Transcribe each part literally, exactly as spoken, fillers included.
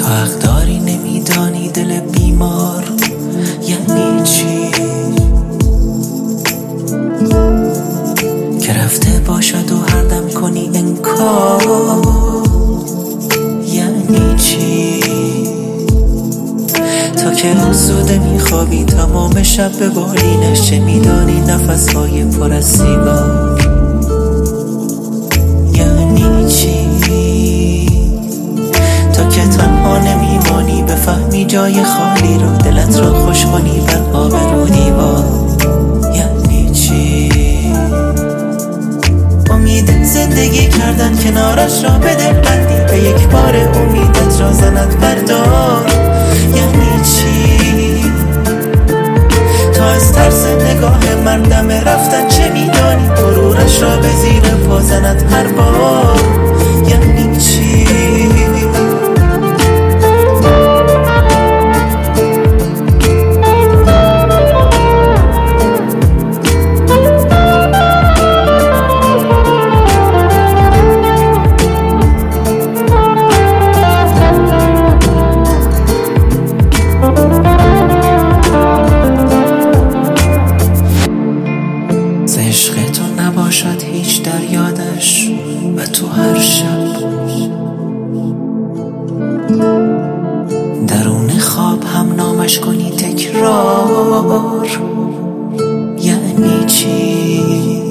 حق داری نمیدانی دل بیمار یعنی چی، که رفته باشد و هر دم کنی انکار یعنی چی، تا که آسوده میخوابی تمام شب به بالینش، چه میدانی نفسهای پر از سیگار یعنی چی، تا که تنها نمیمانی بفهمی جای خالی رو، دلت را خوش کنی بر آب رو دیوار یعنی چی، امید زندگی کردن کنارش را به دل بندی، به یک بار امیدت را زند بردار یعنی چی، تا از ترس نگاه مردم رفتن چه میدانی، غرورش را به زیر پا زند هر بار یعنی چی. عشق تو نباشد هیچ در یادش و تو هر شب درون خواب هم نامش کنی تکرار یعنی چی،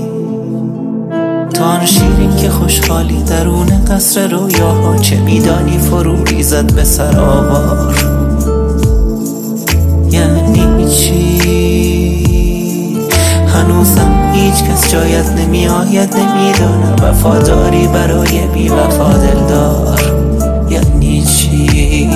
تا آن شیرین که خوشحالی درون قصر رویاها، چه میدانی فرو ریزد به سر آوار یعنی چی، هنوزم هیچ کس جایت نمی آید، نمیدانم وفاداری برای بی وفا دلدار یعنی چی،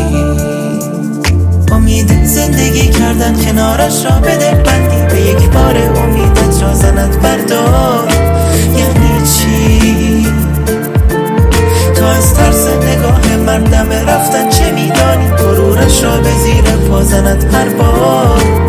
امید زندگی کردن کنارش را به دل بندی، به یک بار امیدت را زند بردار یعنی چی، تا از ترس نگاه مردم رفتن چه میدانی، غرورش را به زیر پا زند هر بار